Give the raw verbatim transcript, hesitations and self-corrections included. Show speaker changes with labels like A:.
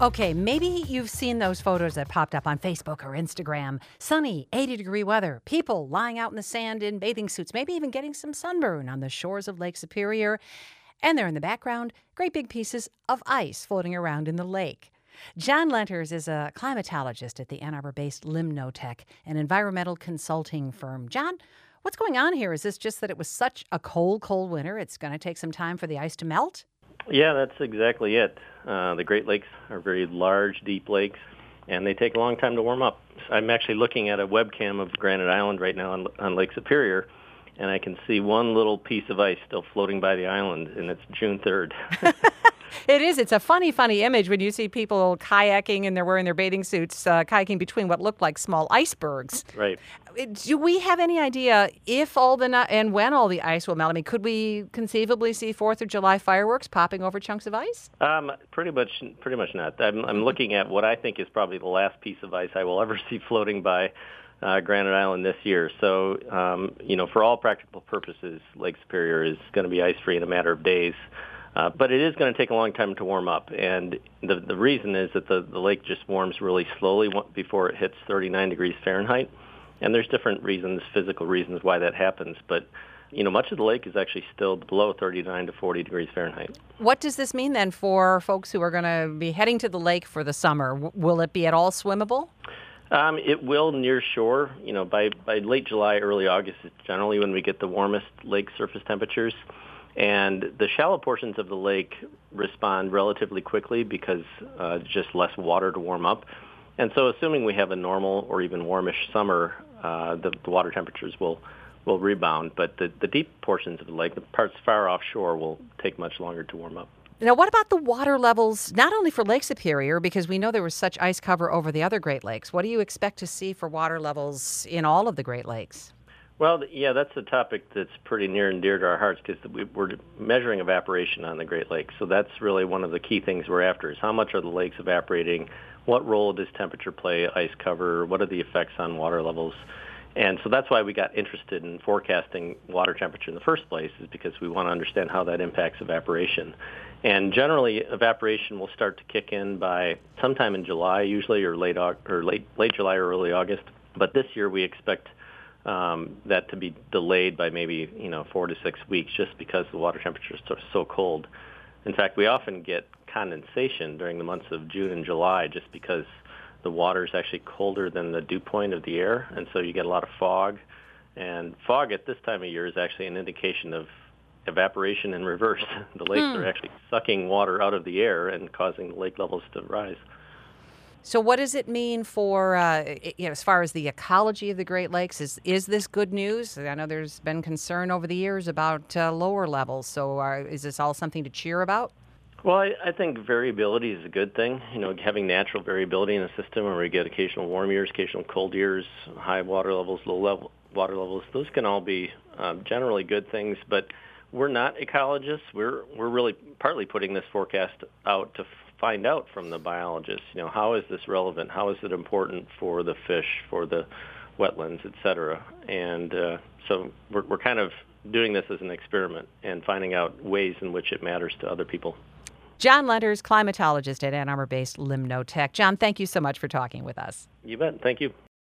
A: Okay, maybe you've seen those photos that popped up on Facebook or Instagram. Sunny, eighty degree weather, people lying out in the sand in bathing suits, maybe even getting some sunburn on the shores of Lake Superior. And there in the background, great big pieces of ice floating around in the lake. John Lenters is a climatologist at the Ann Arbor-based Limnotech, an environmental consulting firm. John, what's going on here? Is this just that it was such a cold, cold winter, it's going to take some time for the ice to melt?
B: Yeah, that's exactly it. Uh, the Great Lakes are very large, deep lakes, and they take a long time to warm up. I'm actually looking at a webcam of Granite Island right now on, on Lake Superior, and I can see one little piece of ice still floating by the island, and it's June third.
A: It is. It's a funny, funny image when you see people kayaking and they're wearing their bathing suits, uh, kayaking between what look like small icebergs.
B: Right.
A: Do we have any idea if all the and when all the ice will melt? I mean, could we conceivably see Fourth of July fireworks popping over chunks of ice?
B: Um, pretty much, pretty much not. I'm, I'm looking at what I think is probably the last piece of ice I will ever see floating by uh, Granite Island this year. So, um, you know, for all practical purposes, Lake Superior is going to be ice-free in a matter of days. Uh, but it is going to take a long time to warm up, and the the reason is that the, the lake just warms really slowly before it hits thirty-nine degrees Fahrenheit, and there's different reasons, physical reasons why that happens, but you know, much of the lake is actually still below thirty-nine to forty degrees Fahrenheit.
A: What does this mean then for folks who are going to be heading to the lake for the summer? W- will it be at all swimmable?
B: Um, it will near shore. You know, by, by late July, early August is generally when we get the warmest lake surface temperatures. And the shallow portions of the lake respond relatively quickly because uh, just less water to warm up. And so assuming we have a normal or even warmish summer, uh, the, the water temperatures will, will rebound. But the, the deep portions of the lake, the parts far offshore, will take much longer to warm up.
A: Now, what about the water levels, not only for Lake Superior, because we know there was such ice cover over the other Great Lakes. What do you expect to see for water levels in all of the Great Lakes?
B: Well, yeah, that's a topic that's pretty near and dear to our hearts because we're measuring evaporation on the Great Lakes. So that's really one of the key things we're after is how much are the lakes evaporating, what role does temperature play, ice cover, what are the effects on water levels. And so that's why we got interested in forecasting water temperature in the first place is because we want to understand how that impacts evaporation. And generally, evaporation will start to kick in by sometime in July usually or late or late late July or early August. But this year we expect Um, that to be delayed by maybe, you know, four to six weeks just because the water temperature is so, so cold. In fact, we often get condensation during the months of June and July just because the water is actually colder than the dew point of the air, and so you get a lot of fog. And fog at this time of year is actually an indication of evaporation in reverse. The lakes
A: Hmm.
B: are actually sucking water out of the air and causing the lake levels to rise.
A: So what does it mean for, uh, you know, as far as the ecology of the Great Lakes? Is is this good news? I know there's been concern over the years about uh, lower levels. So uh, is this all something to cheer about?
B: Well, I, I think variability is a good thing. You know, having natural variability in a system where we get occasional warm years, occasional cold years, high water levels, low level water levels, those can all be um, generally good things. But we're not ecologists. We're we're really partly putting this forecast out to find out from the biologists, you know, how is this relevant? How is it important for the fish, for the wetlands, et cetera? And uh, so we're, we're kind of doing this as an experiment and finding out ways in which it matters to other people.
A: John Lenters, climatologist at Ann Arbor-based Limnotech. John, thank you so much for talking with us.
B: You bet. Thank you.